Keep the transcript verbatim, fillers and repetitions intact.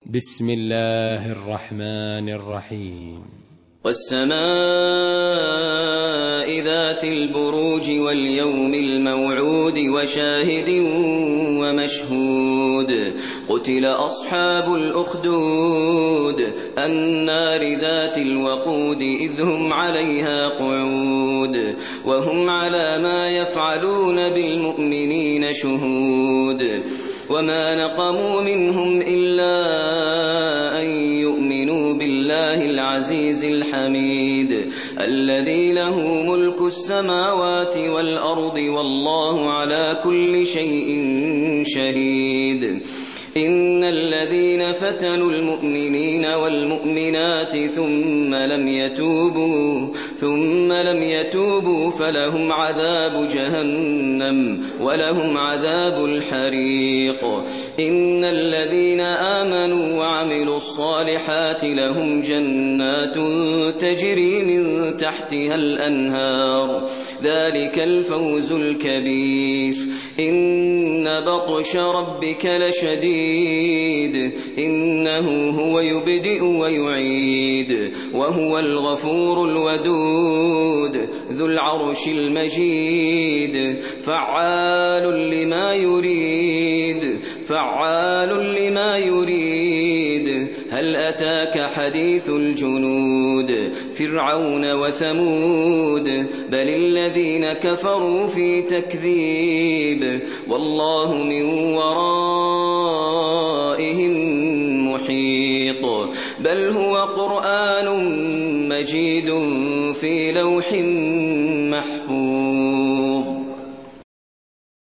بسم الله الرحمن الرحيم. والسماء ذات البروج واليوم الموعود وشاهد ومشهود قتل أصحاب الأخدود النار ذات الوقود إذ هم عليها قعود وهم على ما يفعلون بالمؤمنين شهود وما نقموا منهم إلا أن يؤمنوا بالله العزيز الحميد الذي له ملك السماوات والأرض والله على كل شيء شهيد. إن الذين فتنوا المؤمنين والمؤمنات ثم لم يتوبوا ثم لم يتوبوا فلهم عذاب جهنم ولهم عذاب الحريق. إن الذين آمنوا وعملوا الصالحات لهم جنات تجري من تحتها الأنهار ذلك الفوز الكبير. إن بطش ربك لشديد إنه هو يبدئ ويعيد وهو الغفور الودود ذو العرش المجيد فعال لما يريد فعال لما يريد. هل أتاك حديث الجنود فرعون وثمود بل الذين كفروا في تكذيب والله من ورائهم محيط. بل هو قرآن مجيد في لوح محفوظ.